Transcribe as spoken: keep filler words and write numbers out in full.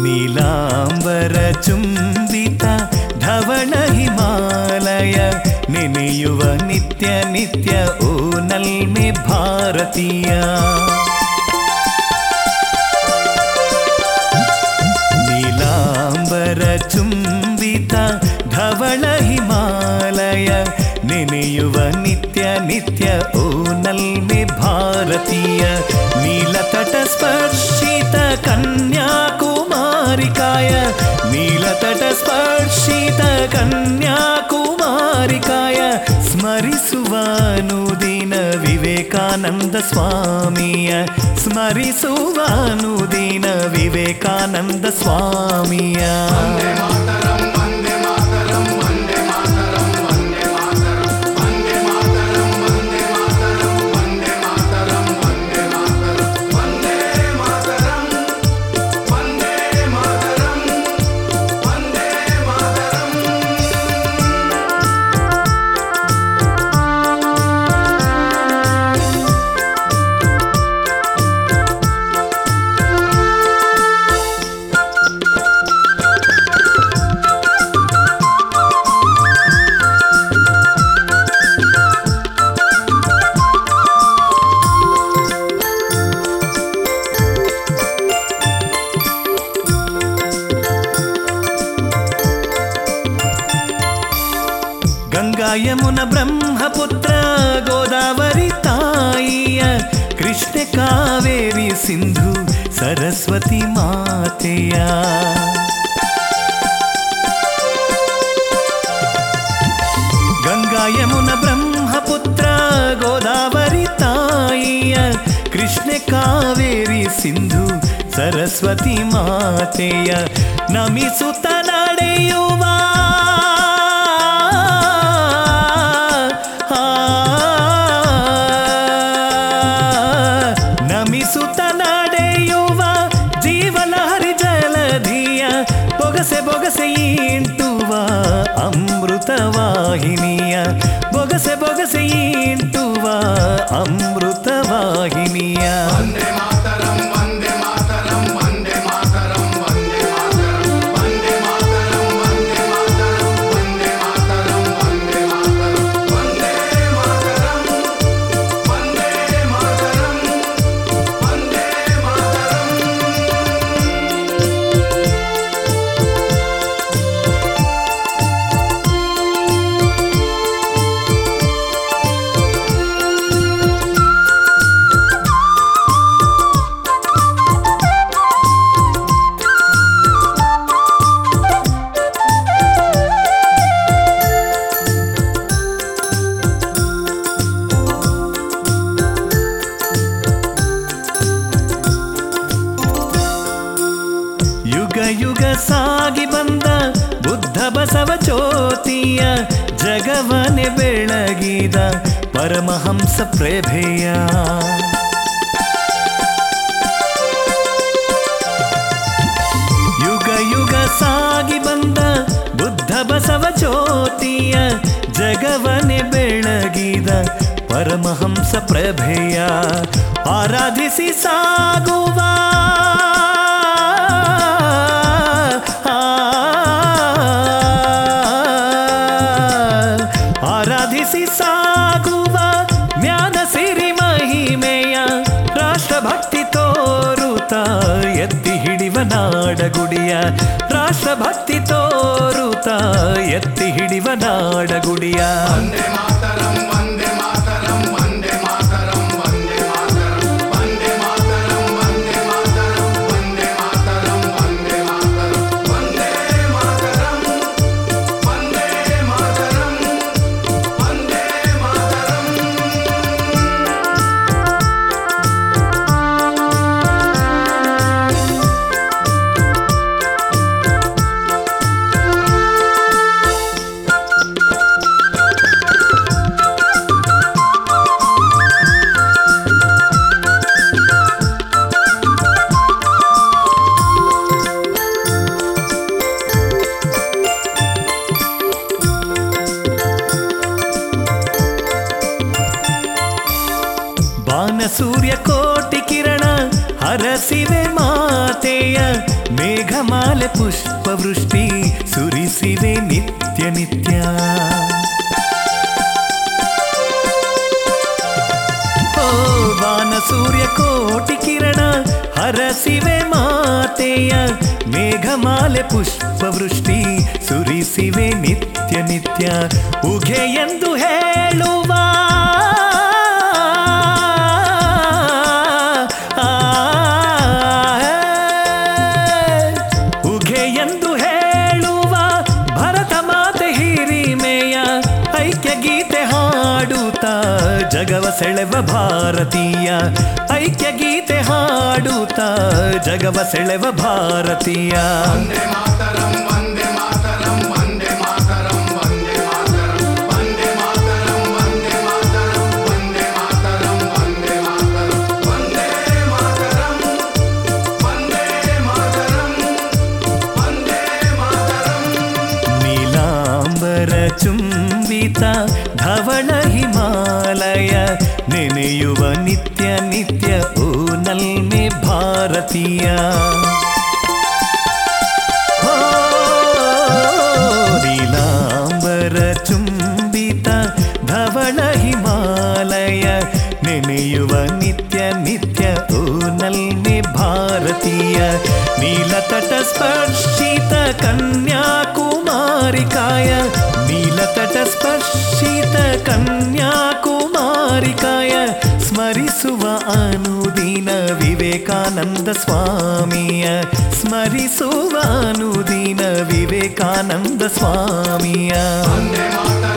ನೀಲಾಂಬರ ಚುಂಬಿತ ಧವಳ ಹಿಮಾಲಯ ನೆನೆಯುವ ನಿತ್ಯ ನಿತ್ಯ ಓ ನಲ್ಮೆ ಭಾರತೀಯ. ನೀಲಾಂಬರ ಚುಂಬಿತ ಧವಳ ಹಿಮಾಲಯ ನೆನೆಯುವ ನಿತ್ಯ ನಿತ್ಯ ಓ ನಲ್ಮೆ ಭಾರತೀಯ. ನೀಲತಟ ಸ್ಪರ್ಶಿತ ಕನ್ಯಾಕುಮಾರಿಕಾಯ ನೀಲತಟ ಸ್ಪರ್ಶಿತ ಕನ್ಯಾಕುಮಾರಿಕಾಯ ಸ್ಮರಿಸುವ ಅನುದಿನ ವಿವೇಕಾನಂದ ಸ್ವಾಮಿಯ ಸ್ಮರಿಸುವ ಅನುದಿನ ವಿವೇಕಾನಂದ ಸ್ವಾಮಿಯ. ಯಮುನ ಬ್ರಹ್ಮಪುತ್ರ ಗೋದಾವರಿ ತಾಯಿಯ ಕೃಷ್ಣ ಕಾವೇರಿ ಸಿಂಧು ಸರಸ್ವತಿ ಮಾತೆಯ. ಗಂಗಾ ಯಮುನ ಬ್ರಹ್ಮಪುತ್ರ ಗೋದಾವರಿ ತಾಯಿಯ ಕೃಷ್ಣ ಕಾವೇರಿ ಸಿಂಧು ಸರಸ್ವತಿ ಮಾತೆಯ ನಮಿಸುತ್ತ ನಡೆಯುವ ನಮಿಸುತ್ತ ನಡೆಯುವ ಜೀವಲಹರಿ ಜಲಧಿಯ ಬೊಗಸೆ ಬೊಗಸೆ ಇಂಟುವ ಅಮೃತವಾಹಿನಿಯ ಬೊಗಸೆ ಬೊಗಸೆ ಇಂಟುವ ಅಮೃತವಾಹಿನಿಯ. ಯುಗ ಸಾಗಿ ಬಂದ ಬುದ್ಧ ಬಸವ ಜ್ಯೋತಿಯ ಜಗವನೆ ಬೆಳಗಿದ ಪರಮಹಂಸ ಪ್ರಭೆಯ. ಯುಗ ಯುಗ ಸಾಗಿ ಬಂದ ಬುದ್ಧ ಬಸವ ಜ್ಯೋತಿಯ ಜಗವನೆ ಬೆಳಗಿದ ಪರಮಹಂಸ ಪ್ರಭೆಯ ಆರಾಧಿಸಿ ಸಾಗುವ ಆರಾಧಿಸಿ ಸಾಗುವ ಜ್ಞಾನ ಸಿರಿ ಮಹಿಮೆಯ ರಾಷ್ಟ್ರಭಕ್ತಿ ತೋರುತ್ತ ಎತ್ತಿ ಹಿಡಿವ ನಾಡಗುಡಿಯ ರಾಷ್ಟ್ರಭಕ್ತಿ ತೋರುತ್ತ ಎತ್ತಿ ಹಿಡಿವ ನಾಡಗುಡಿಯ. ಸೂರ್ಯ ಕೋಟಿ ಕಿರಣ ಹರಸಿವೆ ಮಾತೆಯ ಮೇಘ ಮೇಘಮಾಲೆ ಪುಷ್ಪವೃಷ್ಟಿ ಸುರಿಸಿವೆ ನಿತ್ಯ ನಿತ್ಯ ಉಘೆ ಎಂದು ಹೇಳುವ ಉಘೆ ಎಂದು ಹೇಳುವ ಭರತ ಮಾತೆ ಹಿರಿಮೆಯ ಐಕ್ಯ ಗೀತೆ ಹಾಡುತ್ತಾ ಜಗವ ಸೆಳೆವ ಭಾರತೀಯ ಐಕ್ಯ ಗೀತೆ ಹಾಡುತ್ತಾ ಜಗವ ಸೆಳೆವ ಭಾರತೀಯ ನೀಲಾಂಬರ ಚುಂಬಿತ ಧವಳ ಹಿಮಾಲಯ ನೆನೆಯುವ ನಿತ್ಯ ನಿತ್ಯ ಓ ನಲ್ಮೆ ಭಾರತೀಯ ಓ ನೀಲಾಂಬರ ಚುಂಬಿತ ಧವಳ ಹಿಮಾಲಯ ನೆನೆಯುವ ನಿತ್ಯ ನಿತ್ಯ ಓ ನಲ್ಮೆ ಭಾರತೀಯ ನೀಲತಟ ಸ್ಪರ್ಶಿತ ಕನ್ಯಾಕುಮಾರಿಕಾಯ ನೀಲತಟ ಸ್ಪರ್ಶಿತ ಕನ್ಯಾಕುಮಾರಿಕಾಯ ಸ್ಮರಿಸುವ ಅನುದಿನ ವಿವೇಕಾನಂದ ಸ್ವಾಮಿಯ ಸ್ಮರಿಸುವ ಅನುದಿನ ವಿವೇಕಾನಂದ ಸ್ವಾಮಿಯ